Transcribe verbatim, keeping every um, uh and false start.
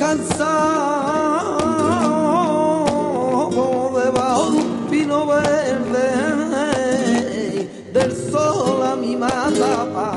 descansado debajo de un pino verde del sol a mi mata.